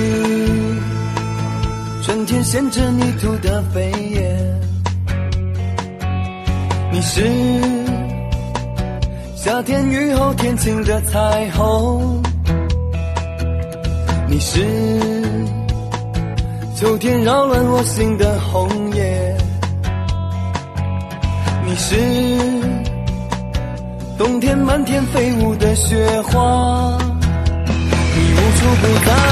春天衔着泥土的飞叶，你是夏天雨后天晴的彩虹，你是秋天扰乱我心的红叶，你是冬天满天飞舞的雪花，你无处不在，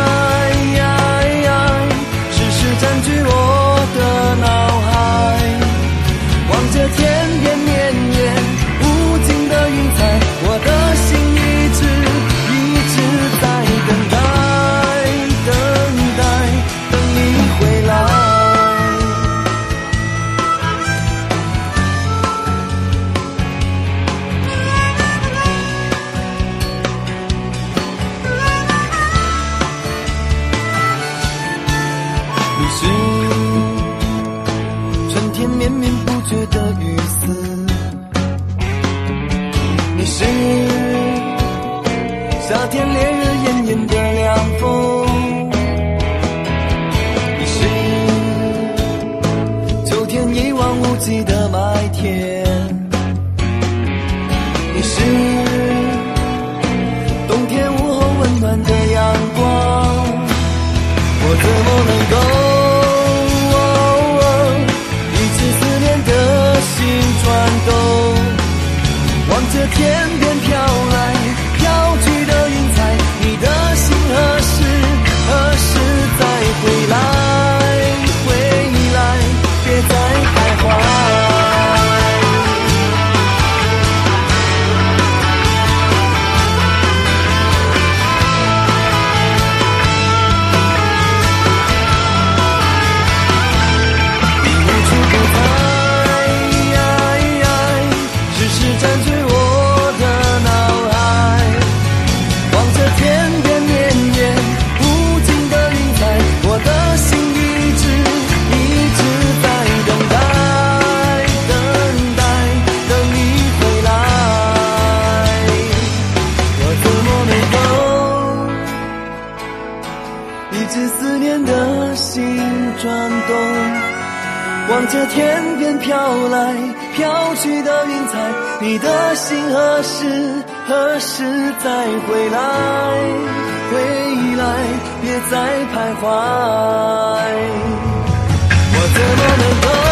时时占据我的脑海，望着天边绵延无尽的云彩，我的心一直在等待，等你回来。你是春天绵绵不绝的雨丝，你是夏天烈日炎炎的凉风，你是秋天一望无际的麦田，你是冬天午后温暖的阳光，我怎么能够望着天边飘来飘去的云彩，你的心何时再回来，别再徘徊。望着天边飘来飘去的云彩，你的心何时再回来，别再徘徊。我怎么能够